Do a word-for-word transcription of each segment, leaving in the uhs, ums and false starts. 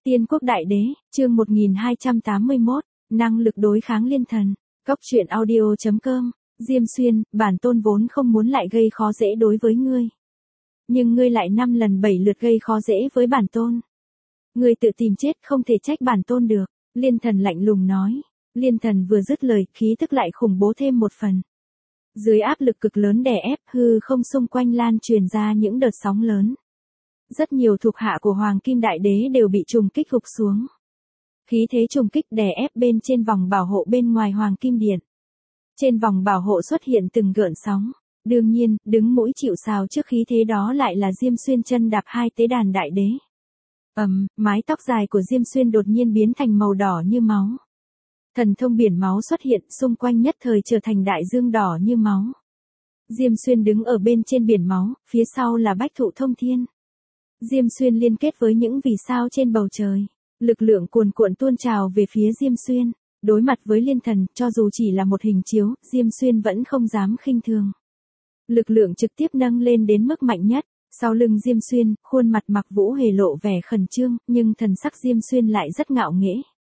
Tiên quốc đại đế, chương một nghìn hai trăm tám mươi mốt, năng lực đối kháng liên thần. Cốc truyện audio chấm com, Diêm Xuyên, bản tôn vốn không muốn lại gây khó dễ đối với ngươi. Nhưng ngươi lại năm lần bảy lượt gây khó dễ với bản tôn. Ngươi tự tìm chết không thể trách bản tôn được, liên thần lạnh lùng nói. Liên thần vừa dứt lời, khí tức lại khủng bố thêm một phần. Dưới áp lực cực lớn đè ép, hư không xung quanh lan truyền ra những đợt sóng lớn. Rất nhiều thuộc hạ của Hoàng Kim Đại Đế đều bị trùng kích gục xuống. Khí thế trùng kích đè ép bên trên vòng bảo hộ bên ngoài Hoàng Kim Điện. Trên vòng bảo hộ xuất hiện từng gợn sóng. Đương nhiên, đứng mũi chịu sào trước khí thế đó lại là Diêm Xuyên chân đạp hai tế đàn đại đế. Ầm, um, mái tóc dài của Diêm Xuyên đột nhiên biến thành màu đỏ như máu. Thần thông biển máu xuất hiện, xung quanh nhất thời trở thành đại dương đỏ như máu. Diêm Xuyên đứng ở bên trên biển máu, phía sau là bách thụ thông thiên. Diêm Xuyên liên kết với những vì sao trên bầu trời. Lực lượng cuồn cuộn tuôn trào về phía Diêm Xuyên. Đối mặt với liên thần, cho dù chỉ là một hình chiếu, Diêm Xuyên vẫn không dám khinh thường. Lực lượng trực tiếp nâng lên đến mức mạnh nhất. Sau lưng Diêm Xuyên, khuôn mặt Mặc Vũ hề lộ vẻ khẩn trương, nhưng thần sắc Diêm Xuyên lại rất ngạo nghễ.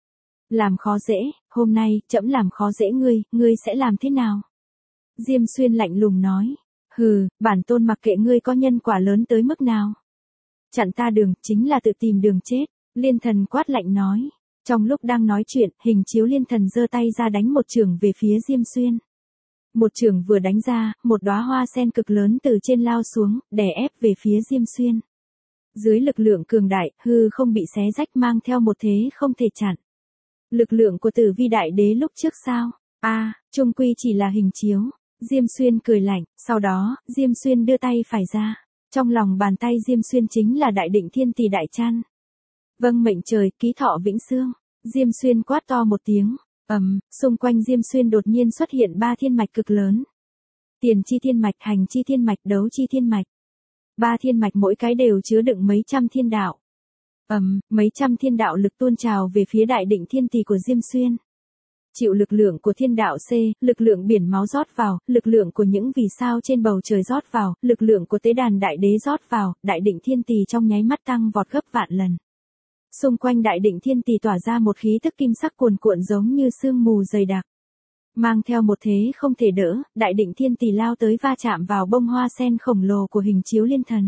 Làm khó dễ, hôm nay, trẫm làm khó dễ ngươi, ngươi sẽ làm thế nào? Diêm Xuyên lạnh lùng nói. Hừ, bản tôn mặc kệ ngươi có nhân quả lớn tới mức nào. Chặn ta đường, chính là tự tìm đường chết, liên thần quát lạnh nói. Trong lúc đang nói chuyện, hình chiếu liên thần giơ tay ra đánh một chưởng về phía Diêm Xuyên. Một chưởng vừa đánh ra, một đóa hoa sen cực lớn từ trên lao xuống, đè ép về phía Diêm Xuyên. Dưới lực lượng cường đại, hư không bị xé rách mang theo một thế không thể chặn. Lực lượng của Tử Vi Đại Đế lúc trước sao? A, à, chung quy chỉ là hình chiếu. Diêm Xuyên cười lạnh, sau đó, Diêm Xuyên đưa tay phải ra. Trong lòng bàn tay Diêm Xuyên chính là Đại Định Thiên Tỷ Đại Chăn. Vâng mệnh trời, ký thọ vĩnh xương. Diêm Xuyên quát to một tiếng. Ầm, um, xung quanh Diêm Xuyên đột nhiên xuất hiện ba thiên mạch cực lớn. Tiền chi thiên mạch, hành chi thiên mạch, đấu chi thiên mạch. Ba thiên mạch mỗi cái đều chứa đựng mấy trăm thiên đạo. Ầm, um, mấy trăm thiên đạo lực tuôn trào về phía Đại Định Thiên Tỷ của Diêm Xuyên. Chịu lực lượng của thiên đạo C, lực lượng biển máu rót vào, lực lượng của những vì sao trên bầu trời rót vào, lực lượng của tế đàn đại đế rót vào, Đại Định Thiên Tỷ trong nháy mắt tăng vọt gấp vạn lần. Xung quanh Đại Định Thiên Tỷ tỏa ra một khí tức kim sắc cuồn cuộn giống như sương mù dày đặc. Mang theo một thế không thể đỡ, Đại Định Thiên Tỷ lao tới va chạm vào bông hoa sen khổng lồ của hình chiếu liên thần.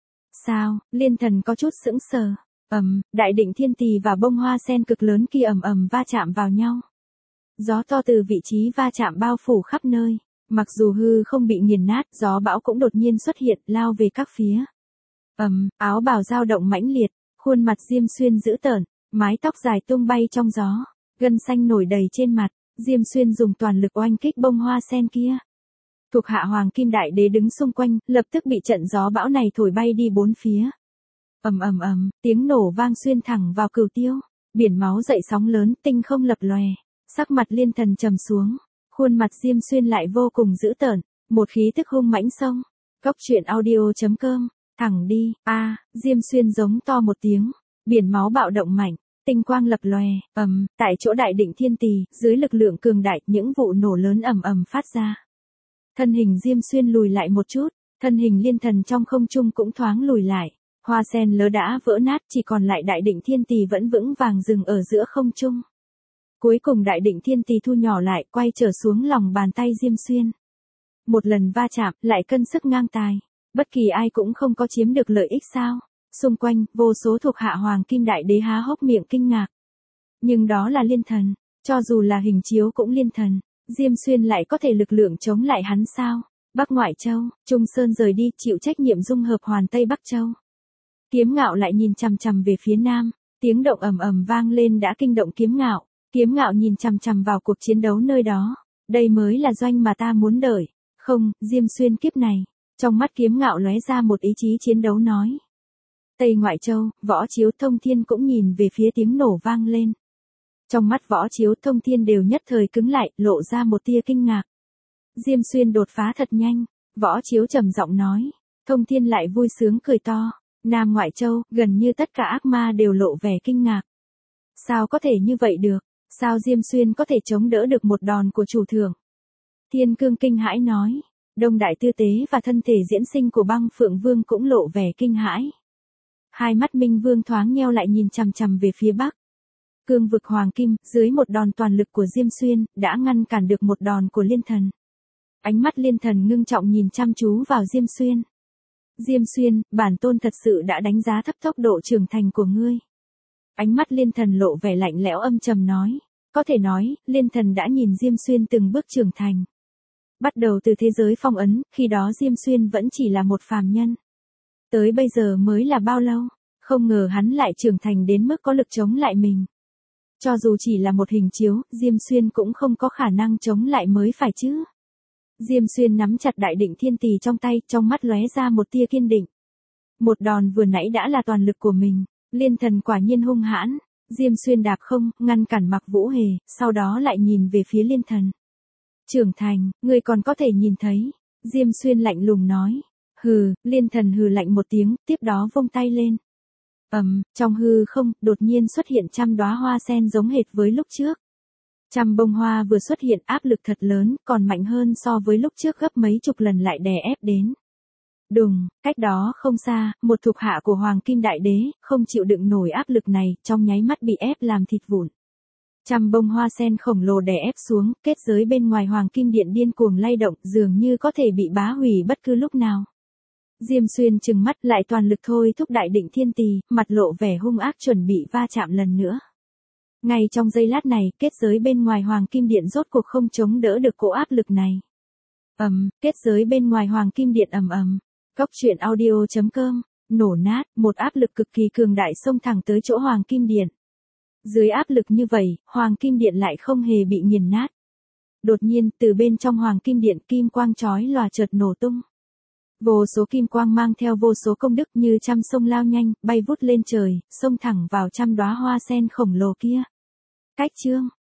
Sao? Liên thần có chút sững sờ. Ầm, um, Đại Định Thiên Tỷ và bông hoa sen cực lớn kia ầm ầm va chạm vào nhau. Gió to từ vị trí va chạm bao phủ khắp nơi. Mặc dù hư không bị nghiền nát, gió bão cũng đột nhiên xuất hiện, lao về các phía. Ầm, um, áo bào dao động mãnh liệt, khuôn mặt Diêm Xuyên dữ tợn, mái tóc dài tung bay trong gió, gân xanh nổi đầy trên mặt. Diêm Xuyên dùng toàn lực oanh kích bông hoa sen kia. Thuộc hạ Hoàng Kim Đại Đế đứng xung quanh, lập tức bị trận gió bão này thổi bay đi bốn phía. Ầm ầm ầm, tiếng nổ vang xuyên thẳng vào cửu tiêu, biển máu dậy sóng lớn, tinh không lập lòe. Sắc mặt liên thần trầm xuống, khuôn mặt Diêm Xuyên lại vô cùng dữ tợn, một khí tức hung mãnh xông. Cốc truyện audio chấm com, thẳng đi. A, à, Diêm Xuyên giống to một tiếng, biển máu bạo động mạnh, tinh quang lập lòe. Ầm, um, tại chỗ Đại Định Thiên Tỷ, dưới lực lượng cường đại, những vụ nổ lớn ầm ầm phát ra. Thân hình Diêm Xuyên lùi lại một chút, thân hình liên thần trong không trung cũng thoáng lùi lại. Hoa sen lỡ đã vỡ nát, chỉ còn lại Đại Định Thiên Tỷ vẫn vững vàng dừng ở giữa không trung. Cuối cùng Đại Định Thiên Tỷ thu nhỏ lại, quay trở xuống lòng bàn tay Diêm Xuyên. Một lần va chạm, lại cân sức ngang tài. Bất kỳ ai cũng không có chiếm được lợi ích sao? Xung quanh, vô số thuộc hạ Hoàng Kim Đại Đế há hốc miệng kinh ngạc. Nhưng đó là liên thần, cho dù là hình chiếu cũng liên thần. Diêm Xuyên lại có thể lực lượng chống lại hắn sao? Bắc Ngoại Châu, Trung Sơn rời đi, chịu trách nhiệm dung hợp Hoàn Tây Bắc Châu. Kiếm Ngạo lại nhìn chằm chằm về phía nam, tiếng động ầm ầm vang lên đã kinh động Kiếm Ngạo. Kiếm Ngạo nhìn chằm chằm vào cuộc chiến đấu nơi đó. Đây mới là doanh mà ta muốn đợi. Không, Diêm Xuyên kiếp này. Trong mắt Kiếm Ngạo lóe ra một ý chí chiến đấu nói. Tây Ngoại Châu, Võ Chiếu Thông Thiên cũng nhìn về phía tiếng nổ vang lên. Trong mắt Võ Chiếu Thông Thiên đều nhất thời cứng lại, lộ ra một tia kinh ngạc. Diêm Xuyên đột phá thật nhanh. Võ Chiếu trầm giọng nói. Thông Thiên lại vui sướng cười to. Nam Ngoại Châu, gần như tất cả ác ma đều lộ vẻ kinh ngạc. Sao có thể như vậy được? Sao Diêm Xuyên có thể chống đỡ được một đòn của chủ thượng? Thiên Cương kinh hãi nói. Đông Đại Tư Tế và thân thể diễn sinh của Băng Phượng Vương cũng lộ vẻ kinh hãi. Hai mắt Minh Vương thoáng nheo lại nhìn chằm chằm về phía bắc. Cương vực hoàng kim, dưới một đòn toàn lực của Diêm Xuyên, đã ngăn cản được một đòn của Liên Thần. Ánh mắt Liên Thần ngưng trọng nhìn chăm chú vào Diêm Xuyên. Diêm Xuyên, bản tôn thật sự đã đánh giá thấp tốc độ trưởng thành của ngươi. Ánh mắt Liên Thần lộ vẻ lạnh lẽo âm trầm nói. Có thể nói, Liên Thần đã nhìn Diêm Xuyên từng bước trưởng thành. Bắt đầu từ thế giới phong ấn, khi đó Diêm Xuyên vẫn chỉ là một phàm nhân. Tới bây giờ mới là bao lâu, không ngờ hắn lại trưởng thành đến mức có lực chống lại mình. Cho dù chỉ là một hình chiếu, Diêm Xuyên cũng không có khả năng chống lại mới phải chứ. Diêm Xuyên nắm chặt đại định thiên tỳ trong tay, trong mắt lóe ra một tia kiên định. Một đòn vừa nãy đã là toàn lực của mình, Liên Thần quả nhiên hung hãn. Diêm Xuyên đạp không, ngăn cản Mạc Vũ Hề, sau đó lại nhìn về phía Liên Thần. Trưởng thành, ngươi còn có thể nhìn thấy. Diêm Xuyên lạnh lùng nói. Hừ, Liên Thần hừ lạnh một tiếng, tiếp đó vung tay lên. Ầm, um, trong hư không, đột nhiên xuất hiện trăm đóa hoa sen giống hệt với lúc trước. Trăm bông hoa vừa xuất hiện áp lực thật lớn, còn mạnh hơn so với lúc trước gấp mấy chục lần lại đè ép đến. Đùng, cách đó không xa, một thuộc hạ của Hoàng Kim Đại Đế, không chịu đựng nổi áp lực này, trong nháy mắt bị ép làm thịt vụn. Trăm bông hoa sen khổng lồ đè ép xuống, kết giới bên ngoài Hoàng Kim Điện điên cuồng lay động, dường như có thể bị bá hủy bất cứ lúc nào. Diêm Xuyên trừng mắt lại toàn lực thôi thúc đại định thiên tỳ, mặt lộ vẻ hung ác chuẩn bị va chạm lần nữa. Ngay trong giây lát này, kết giới bên ngoài Hoàng Kim Điện rốt cuộc không chống đỡ được cỗ áp lực này. Ầm, um, kết giới bên ngoài Hoàng Kim Điện ầm ầm. Cốc truyện audio chấm com, nổ nát, một áp lực cực kỳ cường đại xông thẳng tới chỗ Hoàng Kim Điện. Dưới áp lực như vậy, Hoàng Kim Điện lại không hề bị nghiền nát. Đột nhiên, từ bên trong Hoàng Kim Điện kim quang chói lòa chợt nổ tung. Vô số kim quang mang theo vô số công đức như trăm sông lao nhanh, bay vút lên trời, xông thẳng vào trăm đóa hoa sen khổng lồ kia. Cách chương